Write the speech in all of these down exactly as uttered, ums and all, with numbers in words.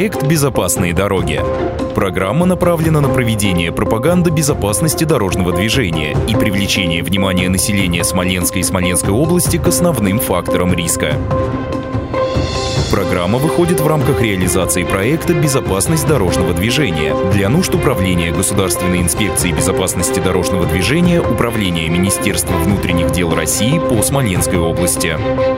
Проект «Безопасные дороги». Программа направлена на проведение пропаганды безопасности дорожного движения и привлечение внимания населения Смоленской и Смоленской области к основным факторам риска. Программа выходит в рамках реализации проекта «Безопасность дорожного движения» для нужд Управления Государственной инспекции безопасности дорожного движения Управления Министерства внутренних дел России по Смоленской области.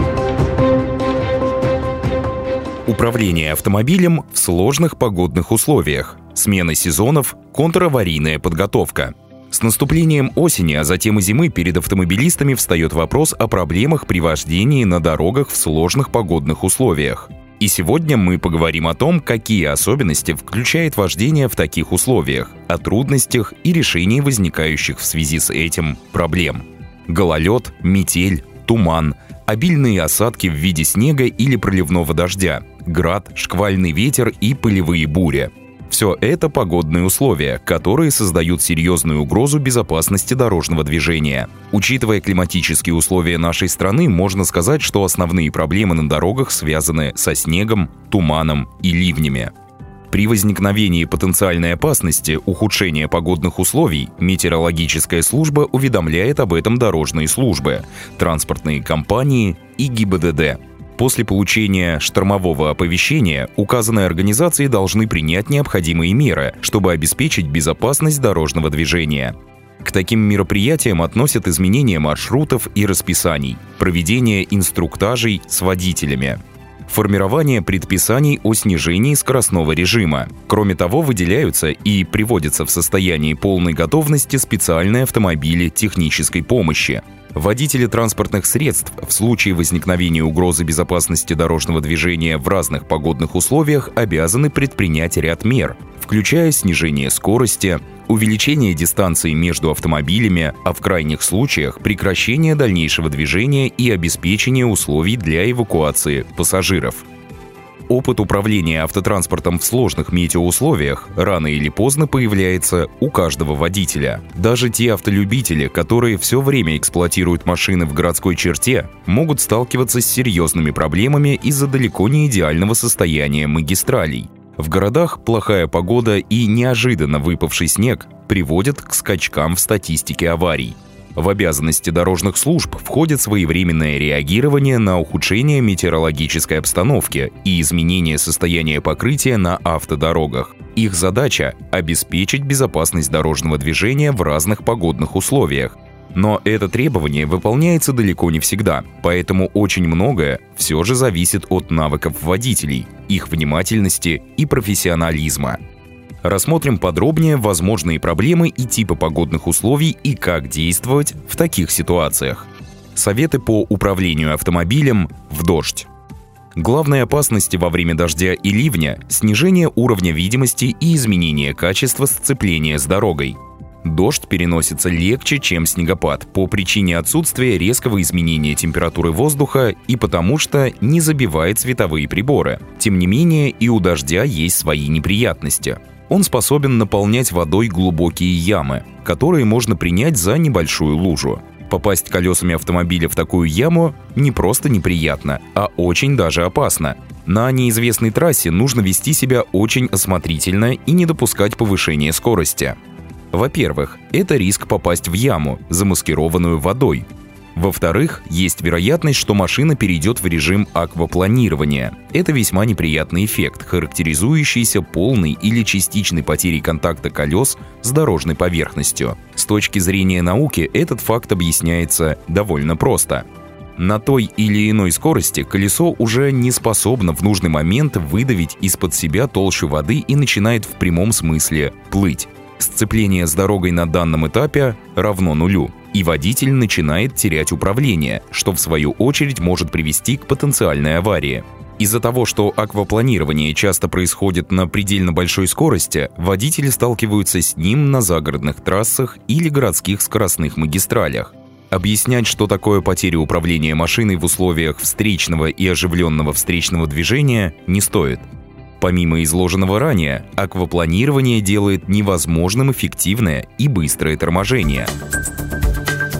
Управление автомобилем в сложных погодных условиях, смена сезонов, контраварийная подготовка. С наступлением осени, а затем и зимы перед автомобилистами встает вопрос о проблемах при вождении на дорогах в сложных погодных условиях. И сегодня мы поговорим о том, какие особенности включает вождение в таких условиях, о трудностях и решении возникающих в связи с этим проблем. Гололед, метель, туман, обильные осадки в виде снега или проливного дождя, град, шквальный ветер и пылевые бури. Все это погодные условия, которые создают серьезную угрозу безопасности дорожного движения. Учитывая климатические условия нашей страны, можно сказать, что основные проблемы на дорогах связаны со снегом, туманом и ливнями. При возникновении потенциальной опасности ухудшения погодных условий метеорологическая служба уведомляет об этом дорожные службы, транспортные компании и ГИБДД. После получения штормового оповещения указанные организации должны принять необходимые меры, чтобы обеспечить безопасность дорожного движения. К таким мероприятиям относят изменение маршрутов и расписаний, проведение инструктажей с водителями, формирование предписаний о снижении скоростного режима. Кроме того, выделяются и приводятся в состояние полной готовности специальные автомобили технической помощи. Водители транспортных средств в случае возникновения угрозы безопасности дорожного движения в разных погодных условиях обязаны предпринять ряд мер, включая снижение скорости, увеличение дистанции между автомобилями, а в крайних случаях прекращение дальнейшего движения и обеспечение условий для эвакуации пассажиров. Опыт управления автотранспортом в сложных метеоусловиях рано или поздно появляется у каждого водителя. Даже те автолюбители, которые все время эксплуатируют машины в городской черте, могут сталкиваться с серьезными проблемами из-за далеко не идеального состояния магистралей. В городах плохая погода и неожиданно выпавший снег приводят к скачкам в статистике аварий. В обязанности дорожных служб входит своевременное реагирование на ухудшение метеорологической обстановки и изменение состояния покрытия на автодорогах. Их задача – обеспечить безопасность дорожного движения в разных погодных условиях. Но это требование выполняется далеко не всегда, поэтому очень многое все же зависит от навыков водителей, их внимательности и профессионализма. Рассмотрим подробнее возможные проблемы и типы погодных условий и как действовать в таких ситуациях. Советы по управлению автомобилем в дождь. Главные опасности во время дождя и ливня – снижение уровня видимости и изменение качества сцепления с дорогой. Дождь переносится легче, чем снегопад, по причине отсутствия резкого изменения температуры воздуха и потому что не забивает световые приборы. Тем не менее, и у дождя есть свои неприятности. Он способен наполнять водой глубокие ямы, которые можно принять за небольшую лужу. Попасть колесами автомобиля в такую яму не просто неприятно, а очень даже опасно. На неизвестной трассе нужно вести себя очень осмотрительно и не допускать повышения скорости. Во-первых, это риск попасть в яму, замаскированную водой. Во-вторых, есть вероятность, что машина перейдет в режим аквапланирования. Это весьма неприятный эффект, характеризующийся полной или частичной потерей контакта колес с дорожной поверхностью. С точки зрения науки этот факт объясняется довольно просто. На той или иной скорости колесо уже не способно в нужный момент выдавить из-под себя толщу воды и начинает в прямом смысле плыть. Сцепление с дорогой на данном этапе равно нулю, и водитель начинает терять управление, что в свою очередь может привести к потенциальной аварии. Из-за того, что аквапланирование часто происходит на предельно большой скорости, водители сталкиваются с ним на загородных трассах или городских скоростных магистралях. Объяснять, что такое потеря управления машиной в условиях встречного и оживленного встречного движения, не стоит. Помимо изложенного ранее, аквапланирование делает невозможным эффективное и быстрое торможение.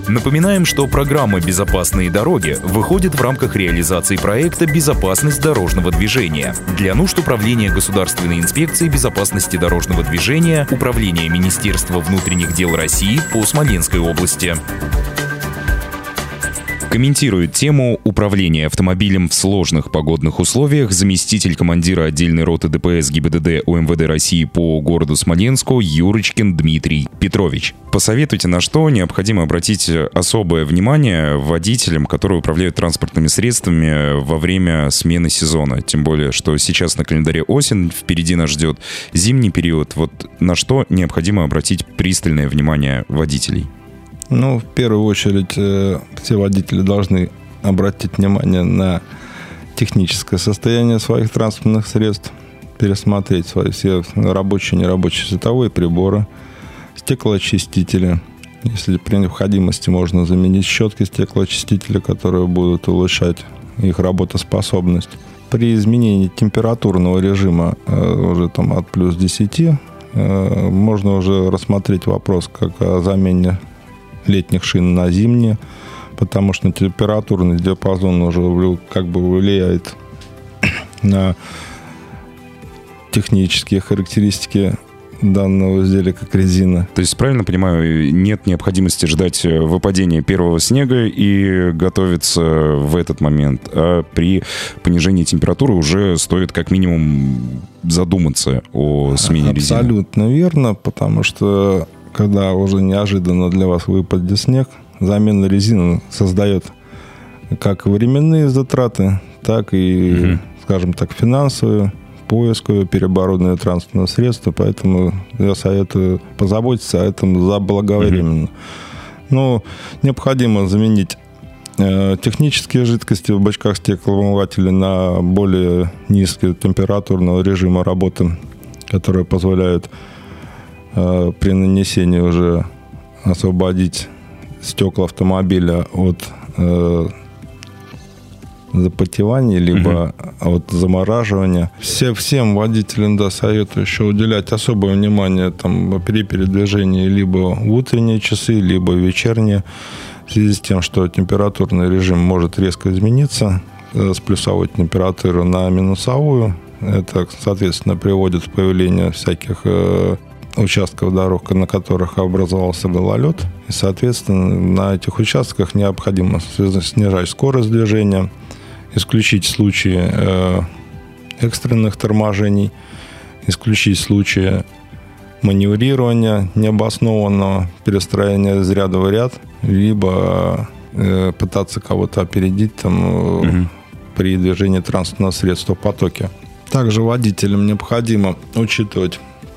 Напоминаем, что программа «Безопасные дороги» выходит в рамках реализации проекта «Безопасность дорожного движения» для нужд Управления Государственной инспекции безопасности дорожного движения Управления Министерства внутренних дел России по Смоленской области. Комментирует тему управления автомобилем в сложных погодных условиях заместитель командира отдельной роты ДПС ГИБДД УМВД России по городу Смоленску Юрочкин Дмитрий Петрович. Посоветуйте, на что необходимо обратить особое внимание водителям, которые управляют транспортными средствами во время смены сезона. Тем более, что сейчас на календаре осень, впереди нас ждет зимний период. Вот на что необходимо обратить пристальное внимание водителей? Ну, в первую очередь, э, все водители должны обратить внимание на техническое состояние своих транспортных средств, пересмотреть свои все рабочие и нерабочие световые приборы, стеклоочистители. Если при необходимости, можно заменить щетки стеклоочистителя, которые будут улучшать их работоспособность. При изменении температурного режима э, уже там от плюс десяти э, можно уже рассмотреть вопрос как о замене летних шин на зимние, потому что температурный диапазон уже как бы влияет на технические характеристики данного изделия, как резина. То есть, правильно понимаю, нет необходимости ждать выпадения первого снега и готовиться в этот момент, а при понижении температуры уже стоит как минимум задуматься о смене резины. Абсолютно верно, потому что когда уже неожиданно для вас выпадет снег, замена резины создает как временные затраты, так и, угу. скажем так, финансовые, поисковые, переоборудованные транспортные средства. Поэтому я советую позаботиться о этом заблаговременно. Угу. Ну, необходимо заменить э, технические жидкости в бачках стеклоомывателя на более низкие температурного режима работы, которые позволяют при нанесении уже освободить стекла автомобиля от э, запотевания, либо uh-huh. от замораживания. Все, всем водителям, да, советую еще уделять особое внимание там, при передвижении либо в утренние часы, либо в вечерние, в связи с тем, что температурный режим может резко измениться э, с плюсовой температуры на минусовую. Это, соответственно, приводит к появлению всяких э, участков дорог, на которых образовался гололед. И, соответственно, на этих участках необходимо снижать скорость движения, исключить случаи э, экстренных торможений, исключить случаи маневрирования необоснованного, перестроения из ряда в ряд, либо э, пытаться кого-то опередить там, угу. при движении транспортного средства в потоке. Также водителям необходимо учитывать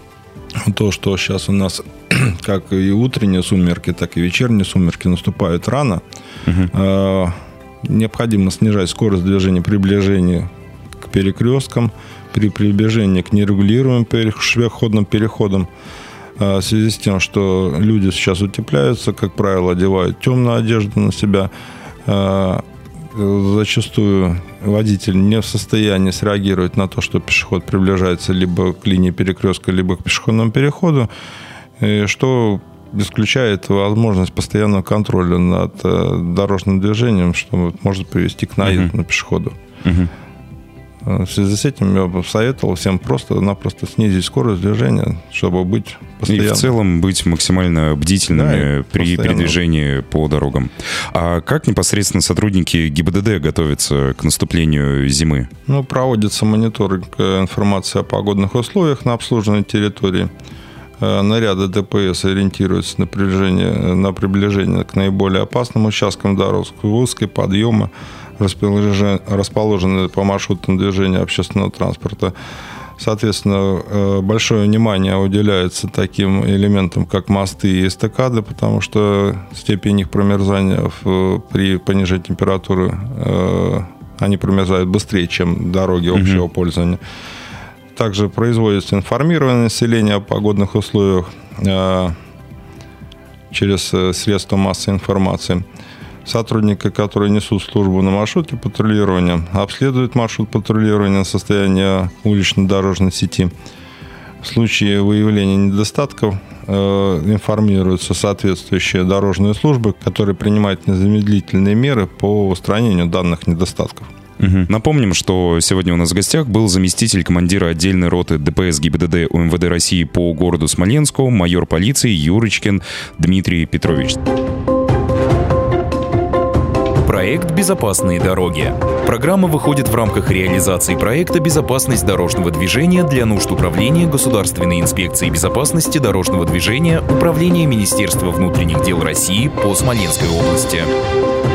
то, что сейчас у нас как и утренние сумерки, так и вечерние сумерки наступают рано. Uh-huh. Э, необходимо снижать скорость движения при приближении к перекресткам, при приближении к нерегулируемым пешеходным переходам. Э, в связи с тем, что люди сейчас утепляются, как правило, одевают темную одежду на себя. Э, зачастую водитель не в состоянии среагировать на то, что пешеход приближается либо к линии перекрестка, либо к пешеходному переходу, что исключает возможность постоянного контроля над дорожным движением, что может привести к наезду uh-huh. на пешехода. Uh-huh. В связи с этим я бы советовал всем просто-напросто снизить скорость движения, чтобы быть постоянно... И в целом быть максимально бдительными, да, при постоянно. передвижении по дорогам. А как непосредственно сотрудники ГИБДД готовятся к наступлению зимы? Ну, проводится мониторинг информации о погодных условиях на обслуженной территории. Наряды ДПС ориентируются на приближение, на приближение к наиболее опасным участкам дорог, узкой подъема, расположены по маршрутам движения общественного транспорта. Соответственно, большое внимание уделяется таким элементам, как мосты и эстакады, потому что степень их промерзания при понижении температуры, они промерзают быстрее, чем дороги общего угу. пользования. Также производится информирование населения о погодных условиях через средства массовой информации. Сотрудники, которые несут службу на маршруте патрулирования, обследуют маршрут патрулирования, состояние улично-дорожной сети. В случае выявления недостатков информируются соответствующие дорожные службы, которые принимают незамедлительные меры по устранению данных недостатков. Угу. Напомним, что сегодня у нас в гостях был заместитель командира отдельной роты ДПС ГИБДД УМВД России по городу Смоленску, майор полиции Юрочкин Дмитрий Петрович. Проект «Безопасные дороги». Программа выходит в рамках реализации проекта «Безопасность дорожного движения» для нужд Управления Государственной инспекции безопасности дорожного движения Управления Министерства внутренних дел России по Смоленской области.